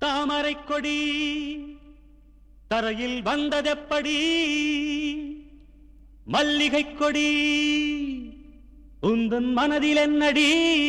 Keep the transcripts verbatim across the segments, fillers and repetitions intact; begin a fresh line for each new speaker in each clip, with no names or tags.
தாமரை கொடி தரையில் வந்ததெப்படி மல்லிகை கொடி உந்தன் மனதில் என்னடி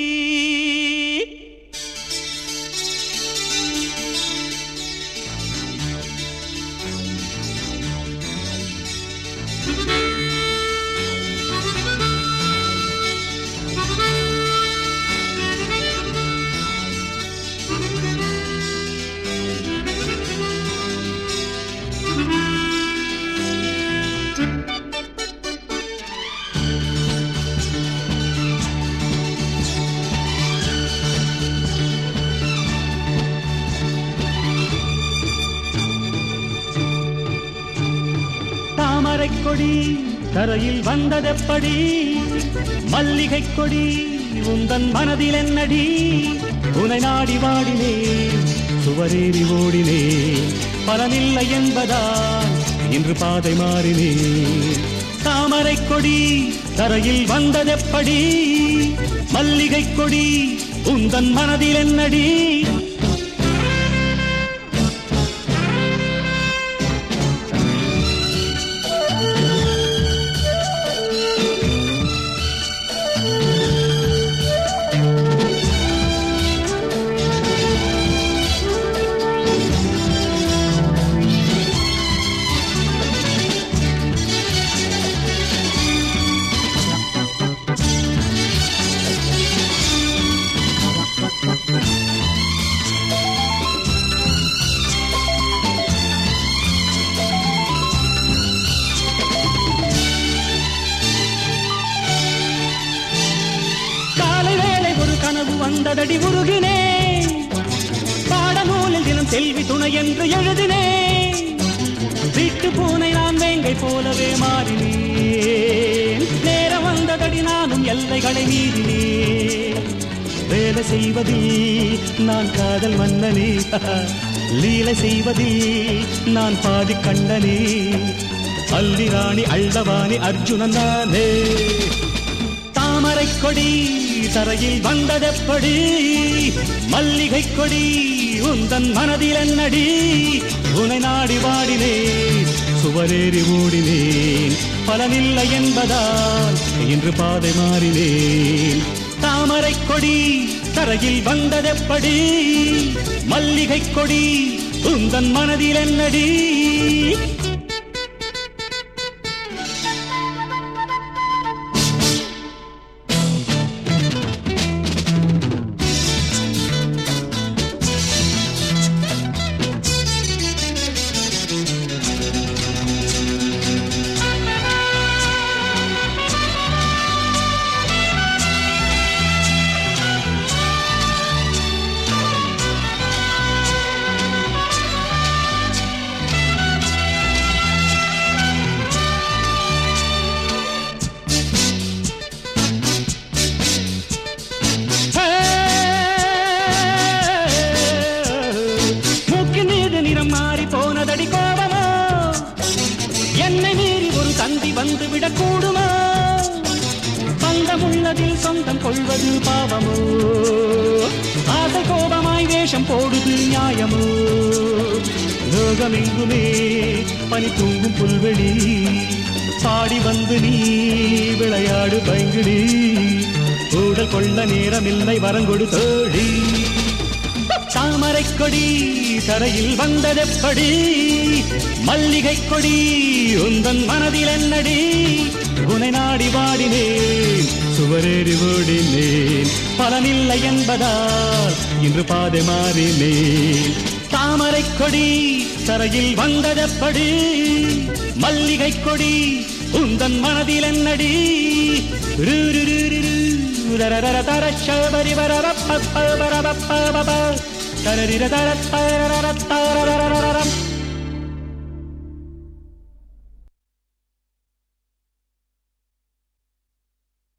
தாமரை கொடி தரையில் வந்ததெப்படி மல்லிகை கொடி உந்தன் மனதில் என்னடி உனை நாடி வாடினே சுவரேறி ஓடினே பலனில்லை என்பதால் இன்று பாதை மாறினே தாமரை கொடி தரையில் வந்ததெப்படி மல்லிகை கொடி உந்தன் மனதில் என்னடி கனவு வந்ததடி உருகினே பாடநூலில் தினம் செல்வி துணை என்று எழுதினே வீட்டு பூனை நான் வேங்கை போலவே மாறினேன் நேரம் வந்ததடி நானும் எல்லைகளை மீறினேன் வேலை செய்வதில் நான் காதல் மன்னனே லீலை செய்வதில் நான் பாதி கண்டனே அல்லி ராணி அள்ளவாணி அர்ஜுனன் நானே தாமரை கொடி தரையில் வந்ததெப்படி மல்லிகை கொடி உந்தன் மனதில் என்னடி உனை நாடி வாடினேன் சுவரேறி ஓடினேன் பலனில்லை என்பதால் இன்று பாதை மாறினேன் தாமரை கொடி தரையில் வந்ததெப்படி மல்லிகை கொடி உந்தன் மனதில் என்னடி மாறி போனதடி கோபமோ என்னை மீறி ஒரு தந்தி வந்து விடக்கூடுமோ பந்தம் உள்ளதில் சொந்தம் கொள்வது பாவமோ ஆசை கோபமாய் வேஷம் போடுது நியாயமோ லோகமெங்குமே பனி தூங்கும் புல்வெளி பாடி வந்து நீ விளையாடு பைங்கிடி ஊடல் கொள்ள நேரமில்லை வரங்கொடு தோழி தாமரை கொடி தரையில் வந்ததெப்படி மல்லிகை கொடி உந்தன் மனதில் என்னடி உனை நாடி வாடினேன் சுவரேறி ஓடினேன் பலனில்லை என்பதால் இன்று பாதை மாறினேன் தாமரை கொடி தரையில் வந்ததெப்படி மல்லிகை கொடி உந்தன் மனதில் என்னடி தரரிர தர தர தர தர